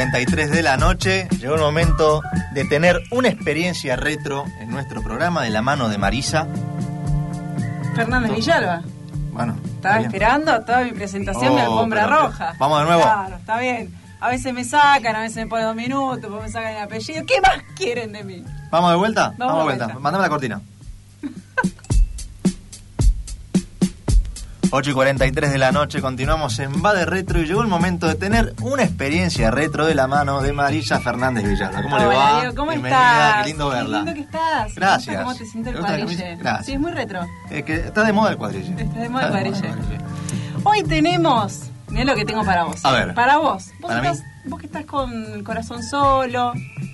8:43 de la noche, llegó el momento de tener una experiencia retro en nuestro programa de la mano de Marisa Fernández Villalba. Bueno, estaba esperando toda mi presentación de alfombra roja. Vamos de nuevo. Claro, está bien. A veces me sacan, a veces me ponen 2 minutos, después me sacan el apellido. ¿Qué más quieren de mí? ¿Vamos de vuelta? Vamos de vuelta. Mándame la cortina. 8:43 de la noche, continuamos en Va de Retro y llegó el momento de tener una experiencia retro de la mano de Marisa Fernández Villalba. ¿Cómo le va? Diego, ¿cómo Bienvenida, estás? qué lindo verla. Qué lindo que estás. Gracias. ¿Cómo te siente el ¿Te gusta la cuadrille? camisa? Gracias. Sí, es muy retro. Es que está de moda el cuadrille. Está de moda el cuadrille. Hoy tenemos, mirá lo que tengo para vos. A ver. Para vos. Para Vos que estás con el corazón solo.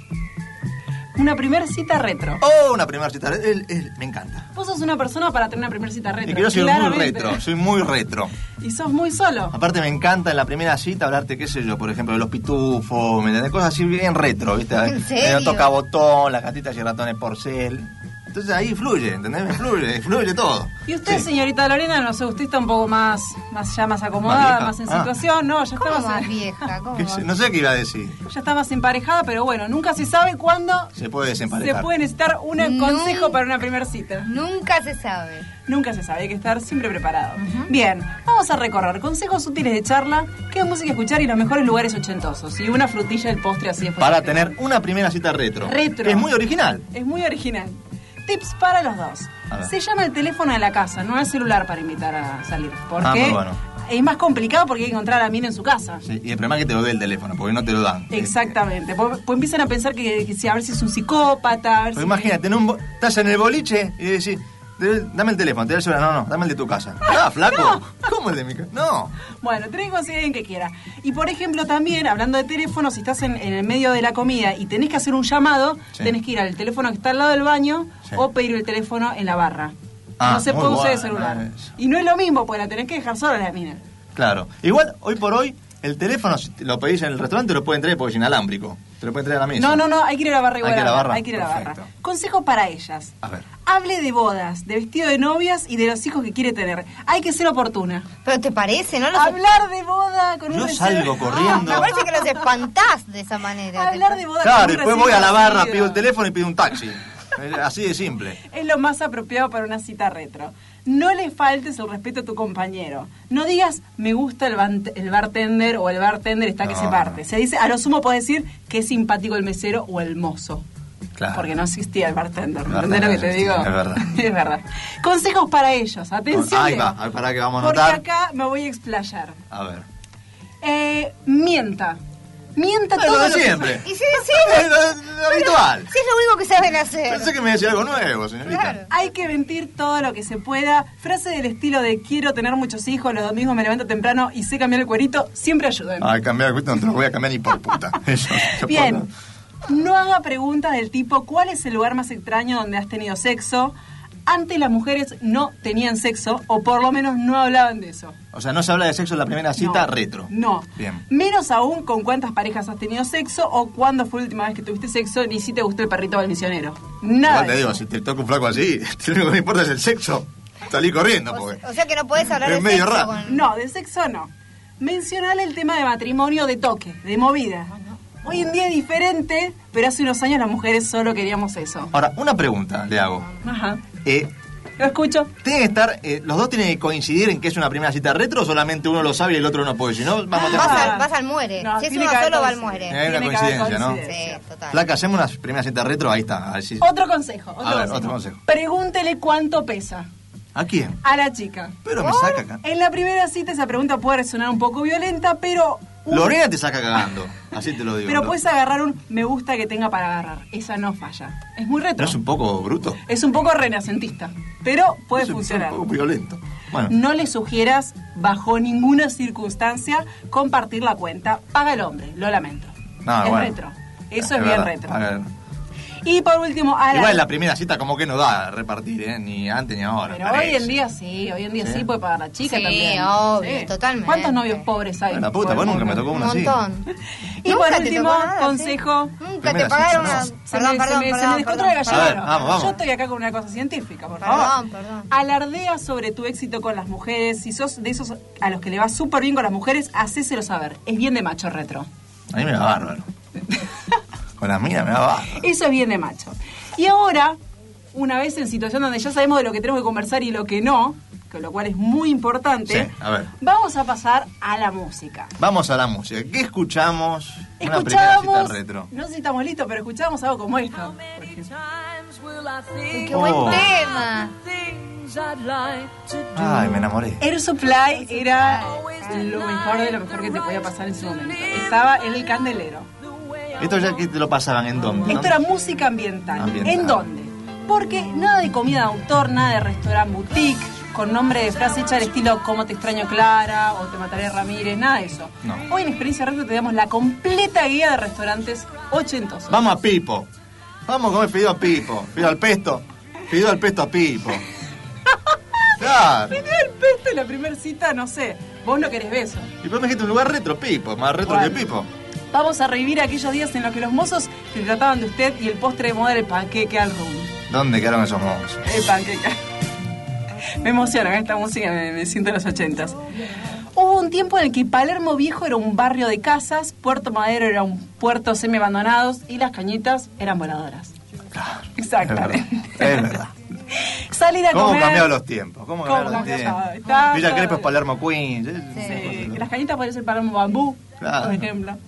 Una primera cita retro. Oh, una primera cita retro. Me encanta. Vos sos una persona para tener una primera cita retro. Y quiero ser muy retro, soy muy retro. Y sos muy solo. Aparte me encanta en la primera cita hablarte, qué sé yo, por ejemplo, de los pitufos, ¿me entendés? Cosas así bien retro, ¿viste? ¿En serio? Toca botón, las gatitas y ratones porcel. Entonces ahí fluye, ¿entendés? Fluye todo. Y usted, Sí. señorita Lorena, no sé, usted está un poco más acomodada, más en situación. No, ya ¿Cómo está más vieja? ¿Cómo más? No sé qué iba a decir. Ya está más emparejada, pero bueno, nunca se sabe cuándo Se puede se desemparejar. puede necesitar un consejo para una primera cita. Nunca se sabe. Nunca se sabe, hay que estar siempre preparado. Bien, vamos a recorrer consejos útiles de charla, qué música escuchar y los mejores lugares ochentosos. Y una frutilla del postre así después. Para tener una primera cita retro. Retro. Que es muy original. Es muy original. Tips para los dos. A ver. Se llama el teléfono de la casa, no el celular para invitar a salir. Porque muy bueno. es más complicado porque hay que encontrar a la mina en su casa. Sí, y el problema es que te lo dé el teléfono, porque no te lo dan. Exactamente. Pues empiezan a pensar que si, a ver si es un psicópata. A ver Pues si... imagínate, estás en el boliche y decís, dame el teléfono, te da el celular. No, dame el de tu casa. Ah, flaco. No. ¿Cómo el de mi casa? No. Bueno, tenés que conseguir a alguien que quiera. Y por ejemplo también, hablando de teléfono, si estás en el medio de la comida y tenés que hacer un llamado, Sí. tenés que ir al teléfono que está al lado del baño Sí. o pedir el teléfono en la barra. Ah, no se muy puede usar el bueno celular. eso. Y no es lo mismo, porque la tenés que dejar sola la mina. Claro. Igual, hoy por hoy, el teléfono, si lo pedís en el restaurante, lo pueden traer porque es inalámbrico. Te lo pueden traer a la mesa. No, hay que ir a la barra igual. Hay que ir a la barra. Hay que ir a la barra. Perfecto. Consejo para ellas. A ver. Hable de bodas, de vestido de novias y de los hijos que quiere tener. Hay que ser oportuna. ¿Pero te parece? ¿No? Hablar de boda con un Yo recibo- salgo corriendo. Me parece que los espantás de esa manera. Hablar de boda Claro, con un después recibo voy a la barra, recibido. pido el teléfono y pido un taxi. Así de simple. Es lo más apropiado para una cita retro. No le faltes el respeto a tu compañero. No digas, me gusta el bartender o el bartender está que No, se parte. no. Se dice, a lo sumo puedes decir que es simpático el mesero o el mozo. Claro. Porque no existía el bartender. El ¿Entendés lo que te bartender digo? no existía, es verdad. Es verdad. Consejos para ellos. Atención. Ahí Leo. va, ahí para que vamos a Porque notar. acá me voy a explayar. A ver. Mienta. Mienta Lo todo de lo que- siempre. Y sí, Es lo habitual. sí es lo único que saben hacer. Pensé que me decía algo nuevo, señorita. Claro. Hay que mentir todo lo que se pueda. Frase del estilo de quiero tener muchos hijos, los domingos me levanto temprano y sé cambiar el cuerito, siempre ayudan. Ay, cambiar el cuento no te lo voy a cambiar ni por puta. Eso, no Bien, puedo. no haga preguntas del tipo ¿cuál es el lugar más extraño donde has tenido sexo? Antes las mujeres no tenían sexo o por lo menos no hablaban de eso. O sea, no se habla de sexo en la primera cita No, retro. No. Bien. Menos aún con cuántas parejas has tenido sexo o cuándo fue la última vez que tuviste sexo ni si te gustó el perrito o el misionero. Nada. Igual te de digo, eso. si te toca un flaco así, lo único que me importa es el sexo. Salí corriendo, porque. O sea que no puedes hablar Es de medio sexo raro. con... No, de sexo no. Mencionar el tema de matrimonio de toque, de movida. Hoy en día es diferente, pero hace unos años las mujeres solo queríamos eso. Ahora, una pregunta le hago. Ajá. Eh, Lo escucho. ¿Tiene que estar, los dos tienen que coincidir en que es una primera cita retro o solamente uno lo sabe y el otro no puede? Si no, vamos a tener Vas al muere. No, Si es tiene uno que haber solo, va al coincidencia. muere. Hay una Tiene que haber coincidencia, ¿no? coincidencia. Sí, total. Flaca, hacemos una primera cita retro, ahí está. A ver si... Otro consejo. Otro consejo. Pregúntele cuánto pesa ¿A quién? a la chica. Pero me saca acá. En la primera cita esa pregunta puede sonar un poco violenta, pero... Lorena te saca cagando, así te lo digo. Pero ¿no? puedes agarrar un me gusta que tenga para agarrar. Esa no falla. Es muy retro. ¿No es un poco bruto? Es un poco renacentista, pero puede Es un funcionar. poco violento. Bueno, No le sugieras, bajo ninguna circunstancia, compartir la cuenta. Paga el hombre, lo lamento. No, es bueno. retro. Eso es bien verdad. retro. A ver. Y por último, a Igual en la primera cita como que no da a repartir, ¿eh? Ni antes ni ahora. Pero hoy en día sí, ¿Sí? puede pagar la chica Sí, también. obvio, totalmente. ¿Cuántos novios pobres hay? La puta, por el vos nunca me mundo? tocó Un uno así. montón. Y Nunca por te último, tocó nada, consejo. ¿sí? Nunca te Primera pagaron cita, una... no. Se me descontrola el A ver, gallinero. vamos. Yo estoy acá con una cosa científica, por favor. Perdón. Alardea sobre tu éxito con las mujeres. Si sos de esos a los que le va súper bien con las mujeres, hacéselo saber. Es bien de macho retro. A mí me va bárbaro. Con las minas me va bárbaro. Eso es bien de macho. Y ahora, una vez en situación donde ya sabemos de lo que tenemos que conversar y lo que no, con lo cual es muy importante, Sí, a ver. vamos a pasar a la música. Vamos a la música. ¿Qué escuchamos? Una primera cita retro. No sé si estamos listos, pero escuchamos algo como esto. por ejemplo. ¡Qué buen Oh. tema! Ay, me enamoré. Air Supply era lo mejor de lo mejor que te podía pasar en ese momento. Estaba en el candelero. ¿Esto ya que te lo pasaban en dónde? Esto era música ambiental. Ambiental. ¿En dónde? Porque nada de comida de autor, nada de restaurant boutique, con nombre de frase hecha al estilo Cómo te extraño Clara o Te mataré Ramírez, nada de eso. No. Hoy en Experiencia Retro te damos la completa guía de restaurantes ochentosos. Vamos a Pipo. Vamos a comer fideo a Pipo. Fideo al pesto. Fideo al pesto a Pipo. Claro. Me dio el pesto en la primera cita, no sé. Vos no querés beso. Y vos me dijiste un lugar retro, Pipo. Más retro Bueno. que Pipo. Vamos a revivir aquellos días en los que los mozos se trataban de usted y el postre de moda era el panqueque al rum. ¿Dónde quedaron esos mozos? El panqueque. Me emociona con esta música, me siento en los 80s. Hubo un tiempo en el que Palermo Viejo era un barrio de casas, Puerto Madero era un puerto semi-abandonados y las cañitas eran voladoras. Claro. Exactamente. Es verdad. Salir a ¿Cómo comer... cambiaron los tiempos? ¿Cómo cambiaron los cambiaron? tiempos? Está Villa todo Crespo es bien. Palermo Queens. Sí, las cañitas pueden ser Palermo Bambú, Claro. por ejemplo.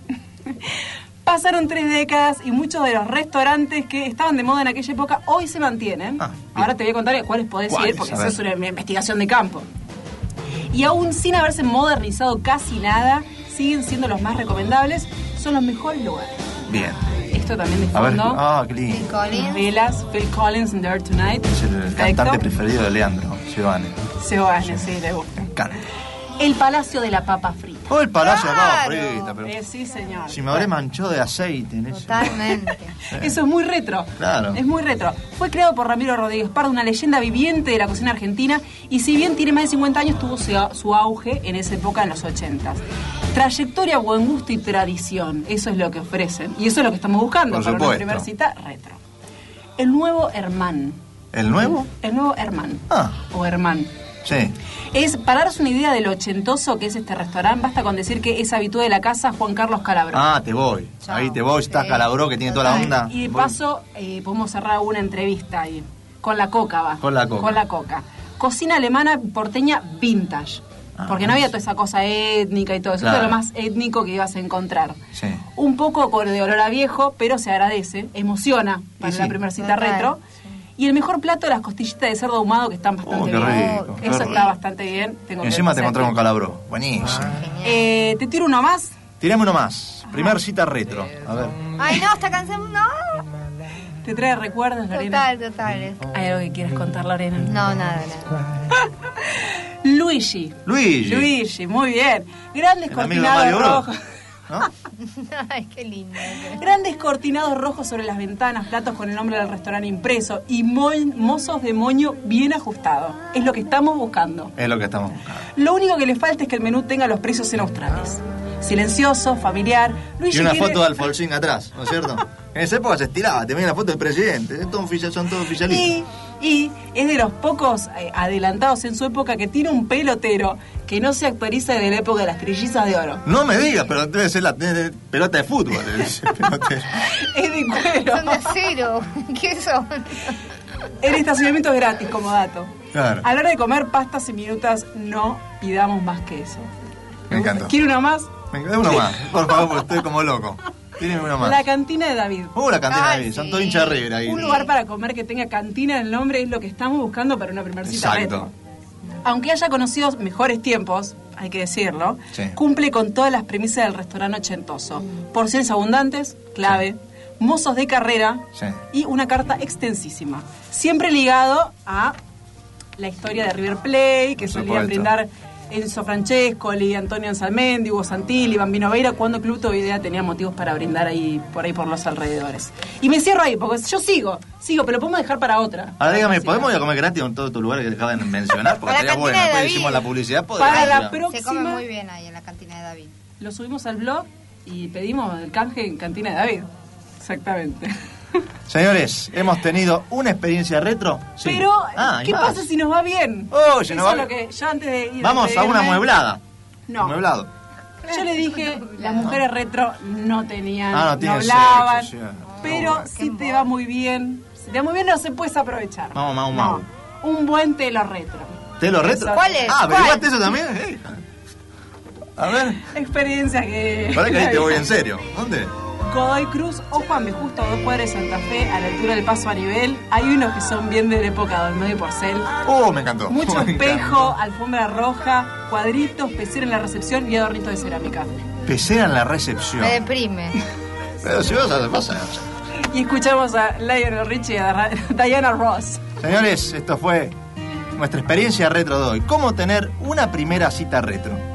Pasaron 3 décadas y muchos de los restaurantes que estaban de moda en aquella época hoy se mantienen. Ah, bien. Ahora te voy a contar cuáles podés ¿Cuáles? ir porque A esa ver. es una investigación de campo. Y aún sin haberse modernizado casi nada, siguen siendo los más recomendables, son los mejores lugares. Bien. Esto también de A ver. fondo. Ah, qué Phil lindo. Collins. Velas, Phil Collins and There Tonight. Es el Perfecto. cantante preferido de Leandro, Giovanni. Giovanni, sí, le gusta. Me encanta. El Palacio de la Papa Frita. Oh, el palacio de la papa Claro. frita, pero Sí, señor. si me habré manchado de aceite en eso. Totalmente. Eso es muy retro. Claro. Es muy retro. Fue creado por Ramiro Rodríguez Pardo, una leyenda viviente de la cocina argentina, y si bien tiene más de 50 años, tuvo su auge en esa época, en los 80. Trayectoria, buen gusto y tradición. Eso es lo que ofrecen. Y eso es lo que estamos buscando Por para una supuesto. primera cita retro. El nuevo Herman. ¿El nuevo? El nuevo Herman. Ah. O Herman. Sí. Es, para daros una idea de lo ochentoso que es este restaurante, basta con decir que es habitué de la casa Juan Carlos Calabró. Ah, te voy. Chao. Ahí te voy. Está Sí. Calabró, que tiene toda la Total. onda. Y de Voy. paso, podemos cerrar una entrevista ahí. Con la coca va. Con la coca. Con la coca. Cocina alemana porteña vintage. Ah, Porque no había toda esa cosa étnica y todo eso. Claro. Esto es lo más étnico que ibas a encontrar. Sí. Un poco de olor a viejo, pero se agradece. Emociona para sí. la primera cita Total, retro. Y el mejor plato, las costillitas de cerdo ahumado, que están bastante qué bien. rico, qué Eso rico. está bastante bien. Tengo Y que encima te decir. encontrás con Calabró. Buenísimo. Genial. Te tiro uno más. Tirame uno más. Primer cita retro. A ver. Ay, no, esta canción no. ¿Te trae recuerdos, Lorena? Total. ¿Hay algo que quieras contar, Lorena? No, nada. Luigi. Luigi. Muy bien. Grandes El amigo de Mario cortinados Bros. rojos. ¿No? Ay, qué lindo. Grandes cortinados rojos sobre las ventanas, platos con el nombre del restaurante impreso y mozos de moño bien ajustados. Es lo que estamos buscando. Es lo que estamos buscando. Lo único que le falta es que el menú tenga los precios en australes. Silencioso, familiar. Luigi Y una quiere- foto de Alfonsín atrás, ¿no es cierto? En esa época se estiraba, te veía la foto del presidente. Son todos oficialistas. Y es de los pocos adelantados en su época que tiene un pelotero que no se actualiza desde la época de las trillizas de oro. No me digas, pero debe ser la pelota de fútbol. ese pelotero. Es de cuero. Son de acero. ¿Qué son? El estacionamiento es gratis, como dato. Claro. A la hora de comer pastas y minutas, no pidamos más que eso. Me encantó. ¿Quiere uno más? Venga, uno más, por favor, porque estoy como loco. Tiene uno más. La cantina de David. La cantina Ay, de ahí, son sí. todos hinchas de River ahí. Un lugar para comer que tenga cantina en el nombre es lo que estamos buscando para una primera cita Exacto. retro. Aunque haya conocido mejores tiempos, hay que decirlo, Sí. cumple con todas las premisas del restaurante ochentoso. Porciones abundantes, clave, mozos de carrera Sí. y una carta extensísima. Siempre ligado a la historia de River Plate, que Por solían supuesto. brindar Enzo Francescoli, Antonio Ansalmendi, Hugo Santilli, Bambino Veira, cuando Club Idea tenía motivos para brindar ahí por los alrededores. Y me cierro ahí, porque yo sigo, pero podemos dejar para otra. Ahora dígame, Sí. ¿podemos ir a comer gratis en todos estos lugares que acaban de mencionar? Porque A la estaría bueno. cantina de Después David. hicimos la publicidad. podemos Para ir la a- próxima, Se come muy bien ahí en la cantina de David. lo subimos al blog y pedimos el canje en Cantina de David. Exactamente. Señores, hemos tenido una experiencia retro. Sí. Pero, Ah, ¿y ¿qué más? pasa si nos va bien? Oh, si Eso nos va es lo bien. que yo antes de ir Vamos a una despedirme- mueblada. No. Mueblado. Yo le dije, las mujeres retro no tenían, no tienen hablaban, sexo, sí. pero si te va muy bien, si te va muy bien no se puedes aprovechar. Mau. Un buen telo retro. ¿Telo retro? ¿Cuál es? Ah, ¿Cuál? ¿averiguaste eso también? A ver, Experiencia que... pará que ahí te voy en serio. ¿Dónde? Godoy Cruz o Juan B. Justo a 2 cuadras de Santa Fe, a la altura del Paso a Nivel. Hay unos que son bien de la época del medio porcel. Me encantó. Mucho Me espejo, encantó. alfombra roja, cuadritos, pecera en la recepción y adornitos de cerámica. Pecera en la recepción. Me deprime. Pero si vas a pasar. Y escuchamos a Lionel Richie y a Diana Ross. Señores, esto fue nuestra experiencia retro de hoy. ¿Cómo tener una primera cita retro?